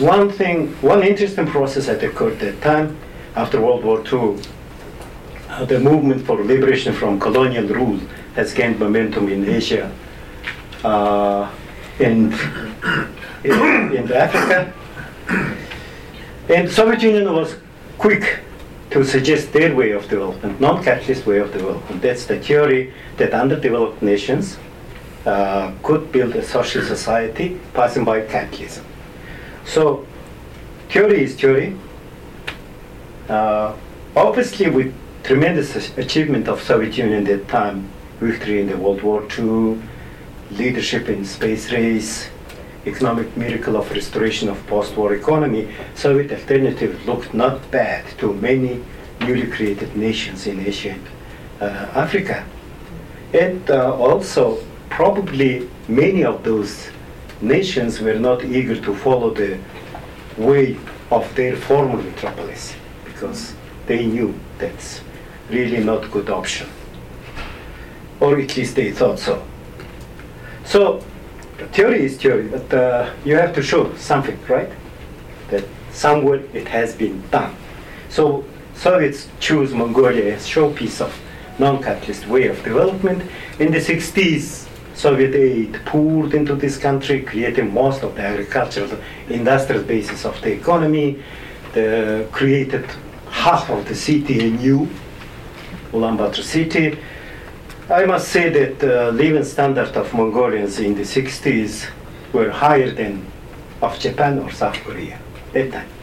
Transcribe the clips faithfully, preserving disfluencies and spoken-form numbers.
one thing, one interesting process that occurred at that time, after World War Two, uh, the movement for liberation from colonial rule has gained momentum in Asia uh, and in, in Africa. And the Soviet Union was quick to suggest their way of development, non-capitalist way of development. That's the theory that underdeveloped nations uh, could build a social society passing by capitalism. So, theory is theory. Uh, obviously, with tremendous achievement of Soviet Union at that time, victory in the World War Two, leadership in space race, economic miracle of restoration of post-war economy, Soviet alternative looked not bad to many newly created nations in Asia and uh, Africa. And uh, also, probably many of those nations were not eager to follow the way of their former metropolis, because they knew that's really not a good option. Or at least they thought so. So, theory is theory, but uh, you have to show something, right? That somewhere it has been done. So Soviets choose Mongolia as showpiece of non-capitalist way of development. In the sixties, Soviet aid poured into this country, creating most of the agricultural, industrial basis of the economy, the, created half of the city anew, Ulaanbaatar city. I must say that the uh, living standard of Mongolians in the sixties were higher than of Japan or South Korea at that time.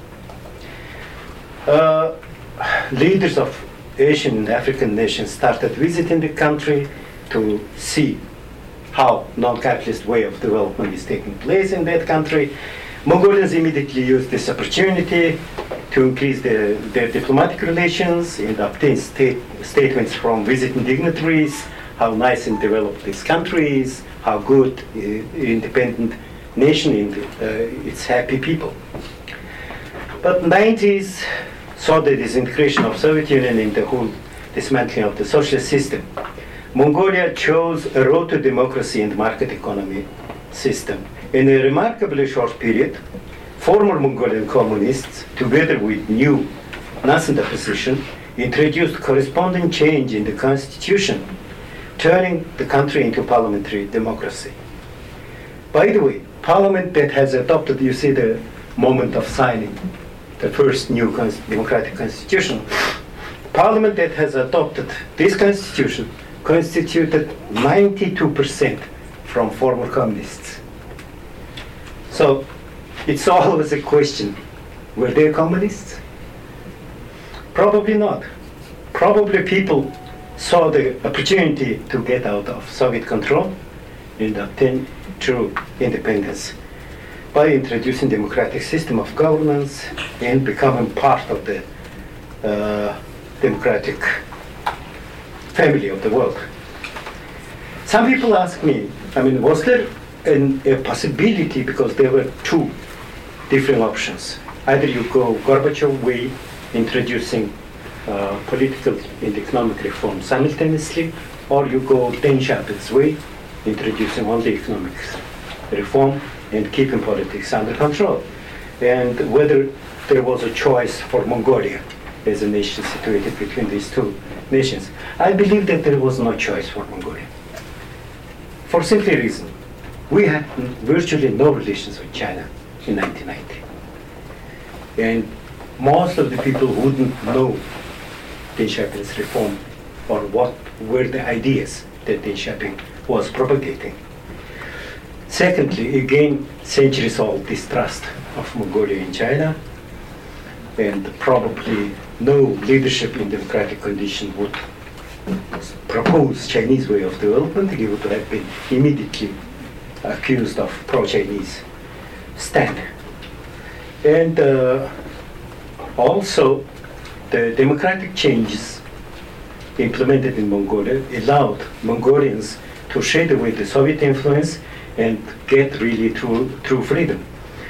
Uh, leaders of Asian and African nations started visiting the country to see how non-capitalist way of development is taking place in that country. Mongolians immediately used this opportunity to increase the, their diplomatic relations and obtain state, statements from visiting dignitaries, how nice and developed this country is, how good uh, independent nation and uh, its happy people. But nineties saw the disintegration of Soviet Union and the whole dismantling of the socialist system. Mongolia chose a road to democracy and market economy system. In a remarkably short period, former Mongolian communists, together with new nascent opposition, introduced corresponding change in the constitution, turning the country into parliamentary democracy. By the way, parliament that has adopted, you see the moment of signing, the first new cons- democratic constitution, parliament that has adopted this constitution constituted ninety-two percent from former communists. So it's always a question, were they communists? Probably not. Probably people saw the opportunity to get out of Soviet control and obtain true independence by introducing democratic system of governance and becoming part of the uh, democratic family of the world. Some people ask me, I mean, was there an, a possibility, because there were two different options. Either you go Gorbachev way, introducing uh, political and economic reform simultaneously, or you go Deng Xiaoping's way, introducing only economic reform and keeping politics under control. And whether there was a choice for Mongolia as a nation situated between these two nations. I believe that there was no choice for Mongolia. For simply reason, we had virtually no relations with China in nineteen ninety. And most of the people wouldn't know Deng Xiaoping's reform or what were the ideas that Deng Xiaoping was propagating. Secondly, again, centuries-old distrust of Mongolia in China, and probably no leadership in democratic condition would propose Chinese way of development. He would have been immediately accused of pro-Chinese stand. And uh, also, the democratic changes implemented in Mongolia allowed Mongolians to shade away the Soviet influence and get really true, true freedom.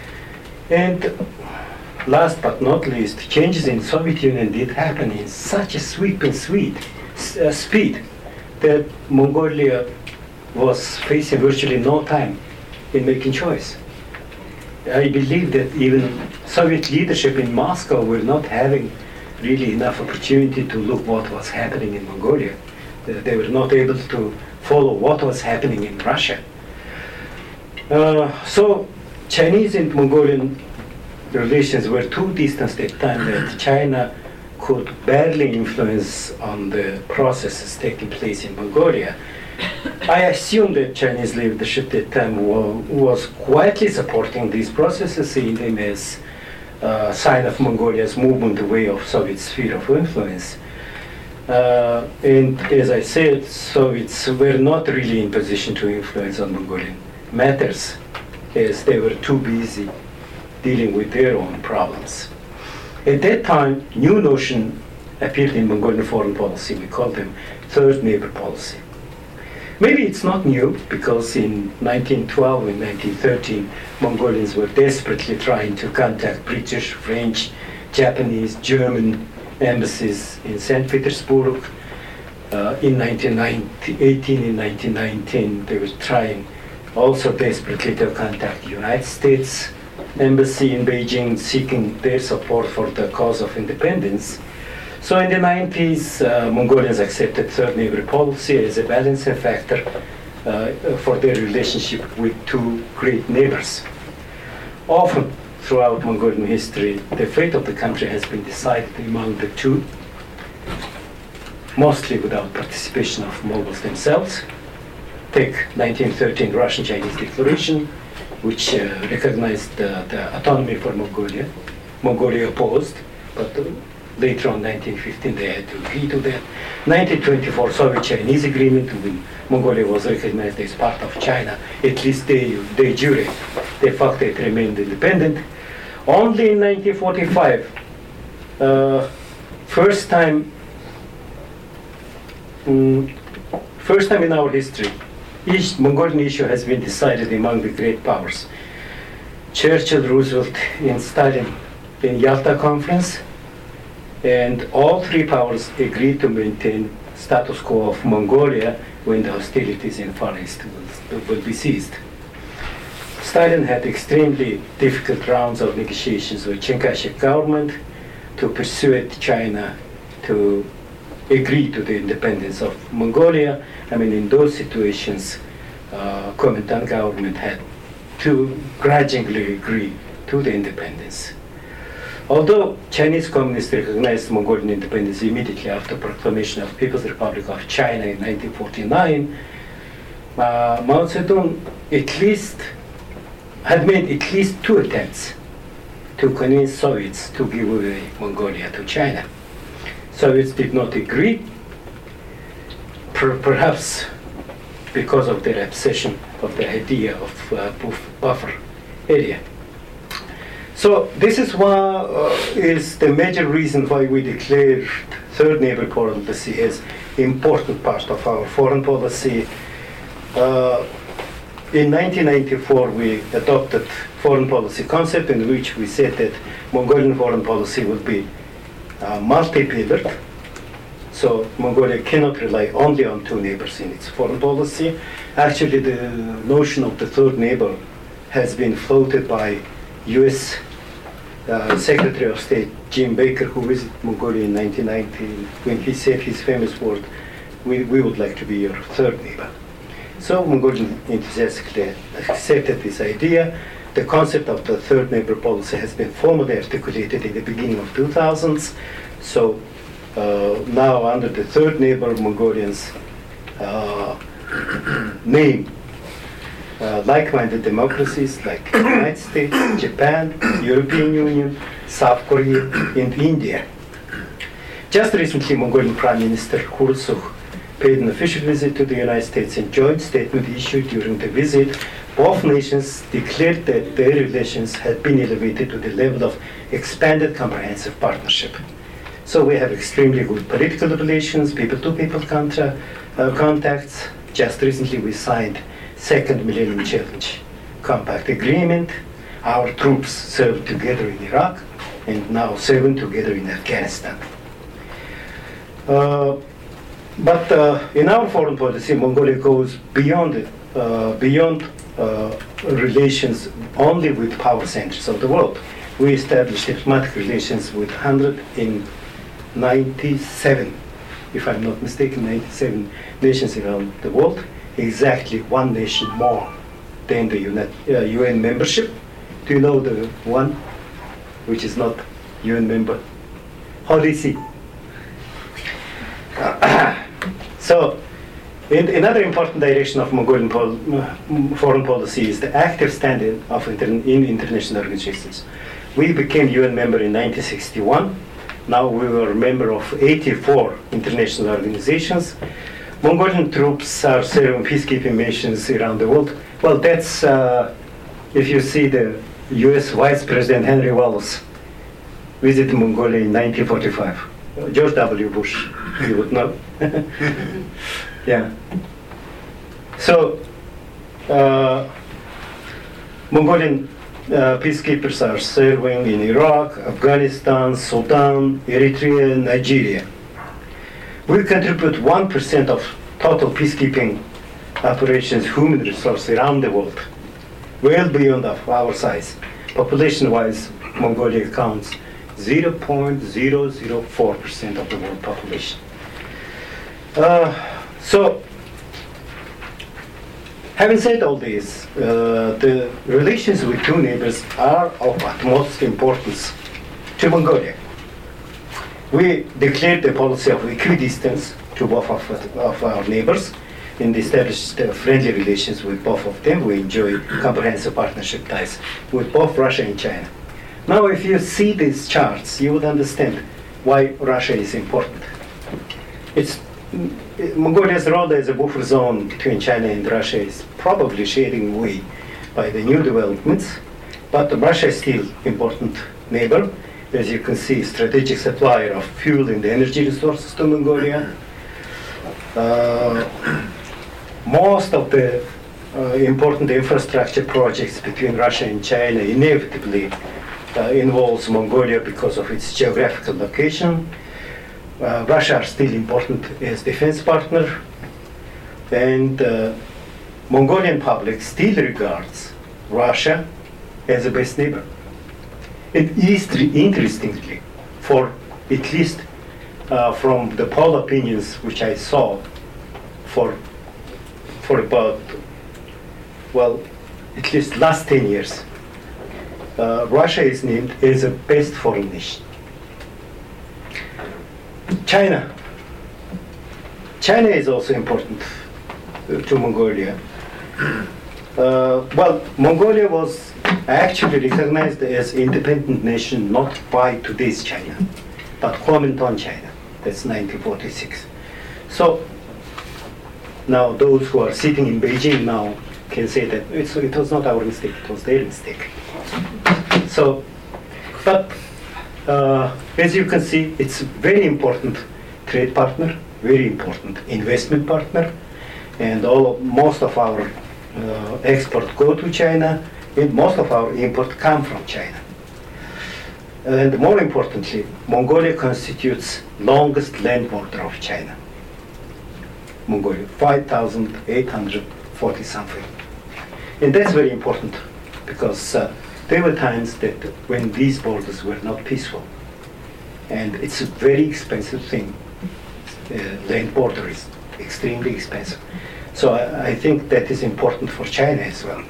And last but not least, changes in Soviet Union did happen in such a sweeping speed, uh, speed that Mongolia was facing virtually no time in making choice. I believe that even Soviet leadership in Moscow were not having really enough opportunity to look what was happening in Mongolia. They were not able to follow what was happening in Russia. Uh, so Chinese and Mongolian relations were too distant at the time that China could barely influence on the processes taking place in Mongolia. I assume that Chinese leadership at that time wa- was quietly supporting these processes, seeing them as a sign of Mongolia's movement away of Soviet sphere of influence. Uh, and as I said, Soviets were not really in position to influence on Mongolian matters, as they were too busy dealing with their own problems. At that time, new notion appeared in Mongolian foreign policy. We call them third neighbor policy. Maybe it's not new, because in nineteen twelve and nineteen thirteen, Mongolians were desperately trying to contact British, French, Japanese, German embassies in Saint Petersburg. Uh, in nineteen eighteen and nineteen nineteen, they were trying also desperately to contact the United States embassy in Beijing, seeking their support for the cause of independence. So in the nineties, uh, Mongolians accepted third neighbor policy as a balancing factor uh, for their relationship with two great neighbors. Often throughout Mongolian history, the fate of the country has been decided among the two, mostly without participation of Mongols themselves. Take nineteen thirteen Russian-Chinese Declaration, which uh, recognized the, the autonomy for Mongolia. Mongolia opposed, but uh, later on, nineteen fifteen, they had to agree to that. nineteen twenty-four Soviet-Chinese Agreement, when Mongolia was recognized as part of China, at least de, de jure. De facto, it remained independent. Only in nineteen forty-five, uh, first time, um, first time in our history, each Mongolian issue has been decided among the great powers. Churchill, Roosevelt, and Stalin in Yalta Conference, and all three powers agreed to maintain status quo of Mongolia when the hostilities in Far East will, will be ceased. Stalin had extremely difficult rounds of negotiations with Chiang Kai-shek government to persuade China to agree to the independence of Mongolia. I mean, in those situations, uh, Kuomintang government had to grudgingly agree to the independence. Although Chinese communists recognized Mongolian independence immediately after proclamation of People's Republic of China in nineteen forty-nine, uh, Mao Zedong at least had made at least two attempts to convince Soviets to give away Mongolia to China. Soviets did not agree, per perhaps because of their obsession of the idea of uh, buffer area. So this is why uh, is the major reason why we declared third neighbor policy as important part of our foreign policy. Uh, in nineteen ninety-four, we adopted foreign policy concept in which we said that Mongolian foreign policy will be uh, multi-pillared. So Mongolia cannot rely only on two neighbors in its foreign policy. Actually, the notion of the third neighbor has been floated by U S Uh, Secretary of State Jim Baker, who visited Mongolia in nineteen ninety, when he said his famous word, we, we would like to be your third neighbor. So Mongolians enthusiastically accepted this idea. The concept of the third neighbor policy has been formally articulated in the beginning of two thousands. So uh, now under the third neighbor, Mongolians uh, name Uh, like-minded democracies like the United States, Japan, European Union, South Korea, and India. Just recently, Mongolian Prime Minister Khurelsukh paid an official visit to the United States, and joint statement issued during the visit. Both nations declared that their relations had been elevated to the level of expanded comprehensive partnership. So we have extremely good political relations, people-to-people contra, uh, contacts. Just recently, we signed Second Millennium Challenge Compact Agreement. Our troops served together in Iraq and now serving together in Afghanistan. Uh, but uh, in our foreign policy, Mongolia goes beyond uh, beyond uh, relations only with power centers of the world. We established diplomatic relations with one hundred ninety-seven, if I'm not mistaken, ninety-seven nations around the world, exactly one nation more than the Uni- uh, U N membership. Do you know the one which is not U N member? Holy See. So, in, another important direction of Mongolian pol- uh, foreign policy is the active standing of inter- in international organizations. We became U N member in nineteen sixty-one. Now we were a member of eighty-four international organizations. Mongolian troops are serving peacekeeping missions around the world. Well, that's, uh, if you see the U S Vice President Henry Wallace visited Mongolia in nineteen forty-five. George W. Bush, you would know. Yeah. So, uh, Mongolian uh, peacekeepers are serving in Iraq, Afghanistan, Sudan, Eritrea, Nigeria. We contribute one percent of total peacekeeping operations human resource around the world, well beyond of our size. Population-wise, Mongolia counts zero point zero zero four percent of the world population. Uh, so, having said all this, uh, the relations with two neighbors are of utmost importance to Mongolia. We declared the policy of equidistance to both of, of our neighbors and established uh, friendly relations with both of them. We enjoy comprehensive partnership ties with both Russia and China. Now, if you see these charts, you would understand why Russia is important. It's Mongolia's role as a buffer zone between China and Russia is probably shading away by the new developments, but Russia is still important neighbor. As you can see, strategic supplier of fuel and energy resources to Mongolia. Uh, most of the uh, important infrastructure projects between Russia and China inevitably uh, involves Mongolia because of its geographical location. Uh, Russia are still important as defense partner, and uh, Mongolian public still regards Russia as a best neighbor. It is interestingly, for at least uh, from the poll opinions which I saw for for about, well, at least last ten years, uh, Russia is named as a best foreign nation. China. China is also important uh, to Mongolia. Uh, well, Mongolia was actually recognized as independent nation not by today's China, but Kuomintang China. That's nineteen forty-six. So now those who are sitting in Beijing now can say that it's, it was not our mistake, it was their mistake. So, but uh, as you can see, it's a very important trade partner, very important investment partner, and all of, most of our uh, export go to China, and most of our import come from China. And more importantly, Mongolia constitutes longest land border of China. Mongolia, five thousand eight hundred forty something. And that's very important because uh, there were times that when these borders were not peaceful. And it's a very expensive thing. Uh, land border is extremely expensive. So I, I think that is important for China as well.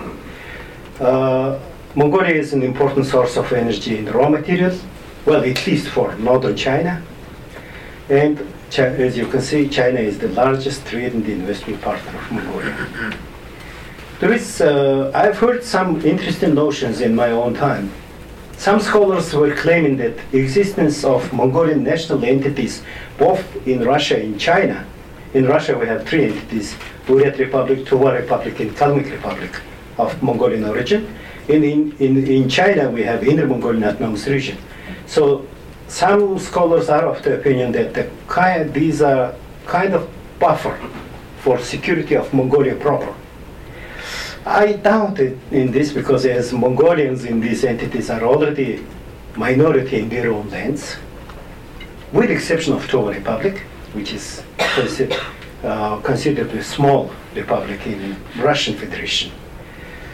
Uh, Mongolia is an important source of energy and raw materials, well, at least for northern China. And Chi- as you can see, China is the largest trade and investment partner of Mongolia. There is, uh, I've heard some interesting notions in my own time. Some scholars were claiming that the existence of Mongolian national entities both in Russia and China. In Russia we have three entities, Buryat Republic, Tuva Republic, and Kalmyk Republic of Mongolian origin. And in, in, in China we have Inner Mongolian Autonomous Region. So some scholars are of the opinion that the kind, these are kind of buffer for security of Mongolia proper. I doubt it in this because as Mongolians in these entities are already minority in their own lands, with the exception of Tuva Republic, which is considered, uh, considered a small republic in Russian Federation.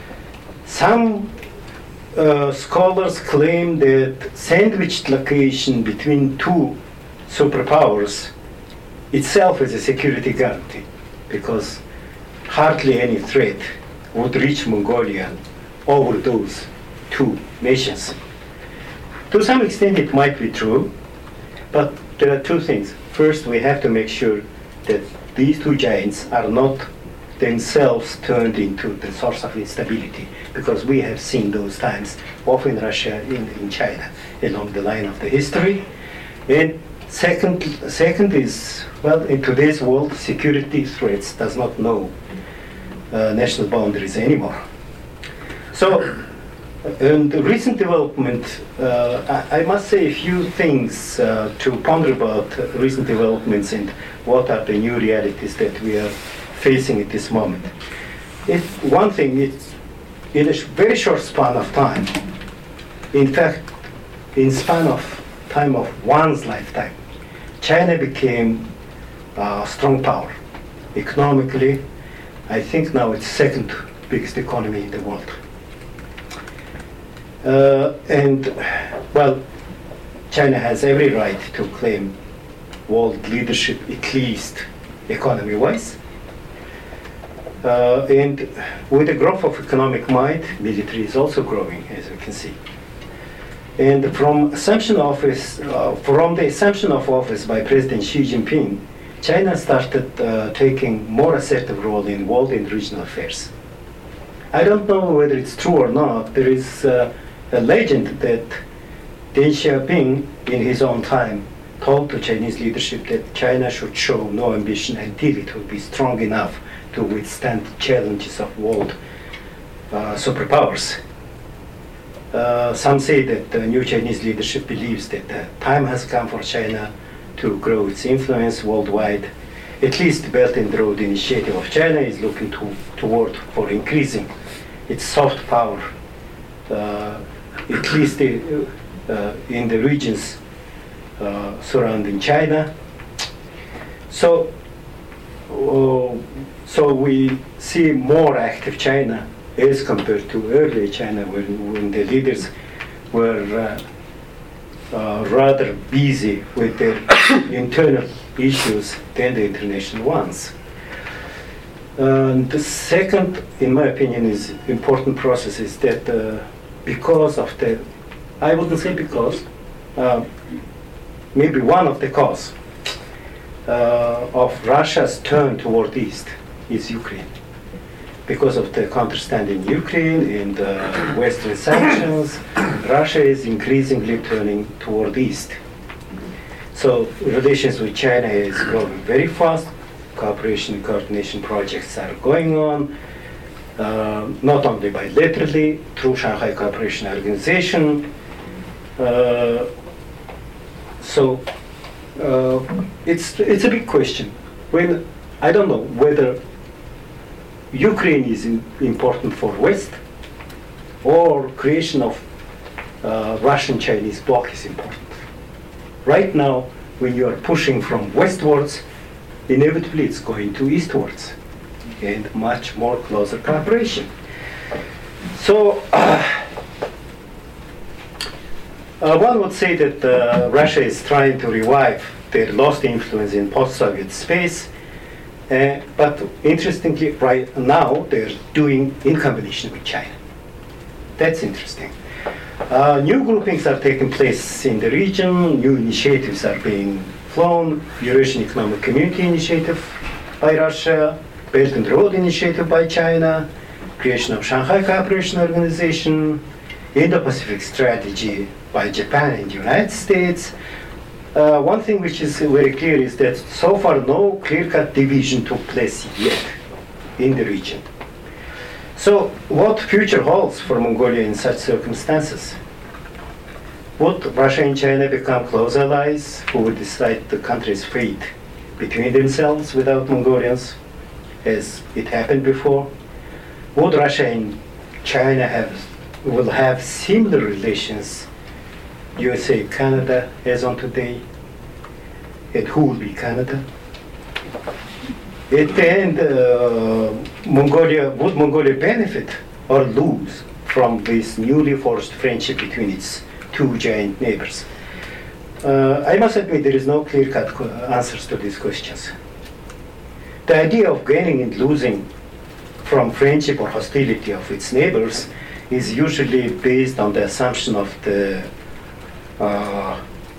Some uh, scholars claim that sandwiched location between two superpowers itself is a security guarantee, because hardly any threat would reach Mongolia over those two nations. To some extent it might be true, but there are two things. First, we have to make sure that these two giants are not themselves turned into the source of instability, because we have seen those times, both in Russia and in China, along the line of the history. And second, second is, well, in today's world, security threats does not know uh, national boundaries anymore. So, in the recent development, uh, I, I must say a few things uh, to ponder about uh, recent developments and what are the new realities that we are facing at this moment. If one thing, it's in a sh- very short span of time, in fact, in span of time of one's lifetime, China became a strong power. Economically, I think now it's second biggest economy in the world. Uh, and, well, China has every right to claim world leadership, at least economy-wise. Uh, and with the growth of economic might, military is also growing, as we can see. And from assumption office, uh, from the assumption of office by President Xi Jinping, China started uh, taking more assertive role in world and regional affairs. I don't know whether it's true or not. There is uh, a legend that Deng Xiaoping, in his own time, told the Chinese leadership that China should show no ambition until it will be strong enough to withstand challenges of world uh, superpowers. Uh, some say that the new Chinese leadership believes that the time has come for China to grow its influence worldwide. At least the Belt and Road Initiative of China is looking to, toward for increasing its soft power, uh, at least the, uh, in the regions uh, surrounding China. So, uh, so we see more active China as compared to earlier China, when, when the leaders were uh, uh, rather busy with their internal issues than the international ones. Uh, the second, in my opinion, is important process is that uh, because of the, I wouldn't say because, uh, maybe one of the cause uh, of Russia's turn toward east is Ukraine. Because of the counterstand in Ukraine and uh, Western sanctions, Russia is increasingly turning toward east. So relations with China is growing very fast. Cooperation and coordination projects are going on, uh, not only bilaterally, through Shanghai Cooperation Organization. Uh, so uh, it's, it's a big question. When, I don't know whether Ukraine is in, important for West, or creation of uh, Russian-Chinese bloc is important. Right now, when you are pushing from westwards, inevitably it's going to eastwards, and much more closer cooperation. So, uh, uh, one would say that uh, Russia is trying to revive their lost influence in post-Soviet space. Uh, but interestingly, right now, they're doing in combination with China. That's interesting. Uh, new groupings are taking place in the region, new initiatives are being flown, Eurasian Economic Community Initiative by Russia, Belt and Road Initiative by China, creation of Shanghai Cooperation Organization, Indo-Pacific Strategy by Japan and the United States. Uh, one thing which is very clear is that so far no clear-cut division took place yet in the region. So what future holds for Mongolia in such circumstances? Would Russia and China become close allies who would decide the country's fate between themselves without Mongolians, as it happened before? Would Russia and China have, will have similar relations, U S A, Canada, as on today? And who will be Canada? At the end, uh, Mongolia, would Mongolia benefit or lose from this newly forged friendship between its two giant neighbors? Uh, I must admit there is no clear-cut co- answers to these questions. The idea of gaining and losing from friendship or hostility of its neighbors is usually based on the assumption of the uh,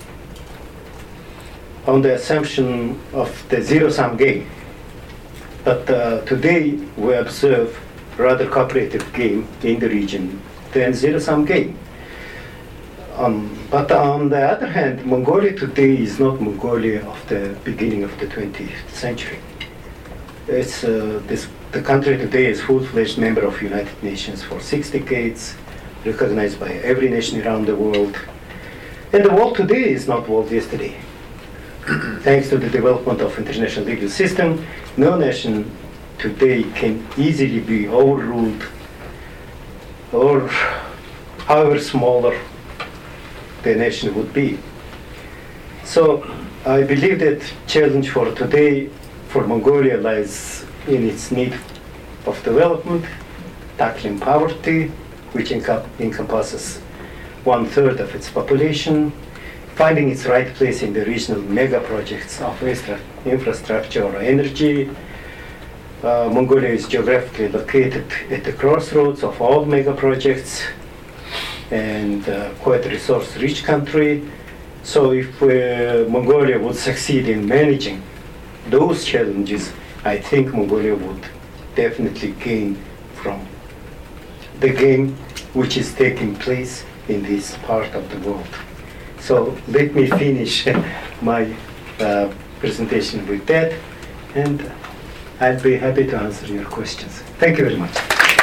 on the assumption of the zero-sum game. But uh, today we observe rather cooperative game in the region than zero-sum game. Um, but on the other hand, Mongolia today is not Mongolia of the beginning of the twentieth century. It's uh, this, the country today is full-fledged member of United Nations for six decades, recognized by every nation around the world. And the world today is not world yesterday. Thanks to the development of international legal system, no nation today can easily be overruled, or however smaller the nation would be. So I believe that challenge for today for Mongolia lies in its need of development, tackling poverty, which encom- encompasses one third of its population, finding its right place in the regional mega projects of extra- infrastructure or energy. Uh, Mongolia is geographically located at the crossroads of all mega projects and uh, quite a resource-rich country. So if uh, Mongolia would succeed in managing those challenges, I think Mongolia would definitely gain from the game which is taking place in this part of the world. So let me finish my uh, presentation with that, and I'll be happy to answer your questions. Thank you very much.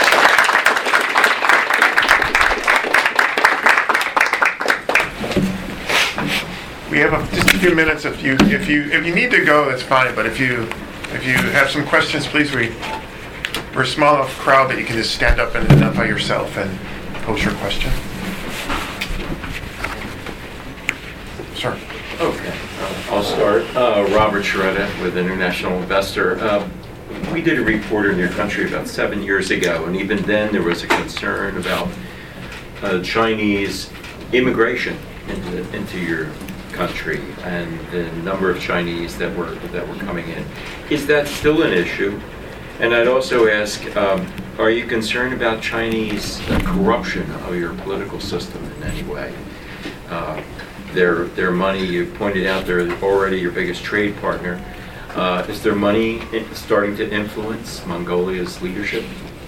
We have a, just a few minutes. If you if you if you need to go, that's fine. But if you if you have some questions, please. We we're a small enough crowd that you can just stand up and identify yourself and pose your question. Sir. Okay, uh, I'll start. Uh, Robert Sharetta with International Investor. Uh, we did a report in your country about seven years ago, and even then there was a concern about uh, Chinese immigration into, into your country and the number of Chinese that were that were coming in. Is that still an issue? And I'd also ask, um, are you concerned about Chinese uh, corruption of your political system in any way? Uh, their their money, you pointed out, they're already your biggest trade partner. Uh, is their money in, starting to influence Mongolia's leadership?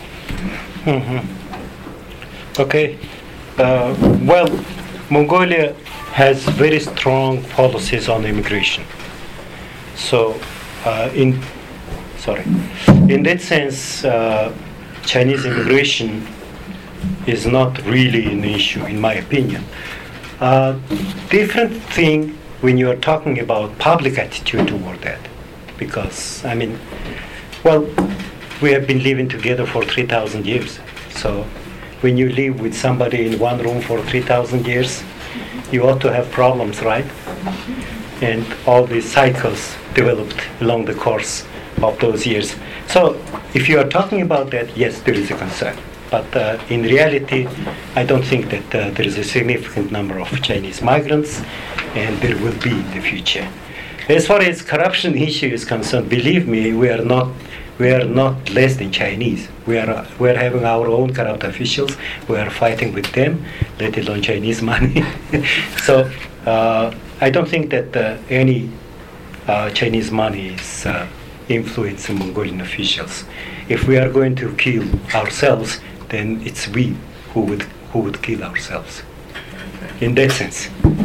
Mm-hmm. Okay. Uh, well, Mongolia has very strong policies on immigration. So, uh, in sorry, in that sense, uh, Chinese immigration is not really an issue, in my opinion. Uh, different thing when you are talking about public attitude toward that, because I mean, well, we have been living together for three thousand years. So, when you live with somebody in one room for three thousand years, you ought to have problems, right? And all these cycles developed along the course of those years. So if you are talking about that, yes, there is a concern. But uh, in reality, I don't think that uh, there is a significant number of Chinese migrants, and there will be in the future. As far as corruption issue is concerned, believe me, we are not we are not less than Chinese. We are uh, we are having our own corrupt officials. We are fighting with them, let alone Chinese money. So uh, I don't think that uh, any uh, Chinese money is uh, influencing Mongolian officials. If we are going to kill ourselves, then it's we who would who would kill ourselves. In that sense.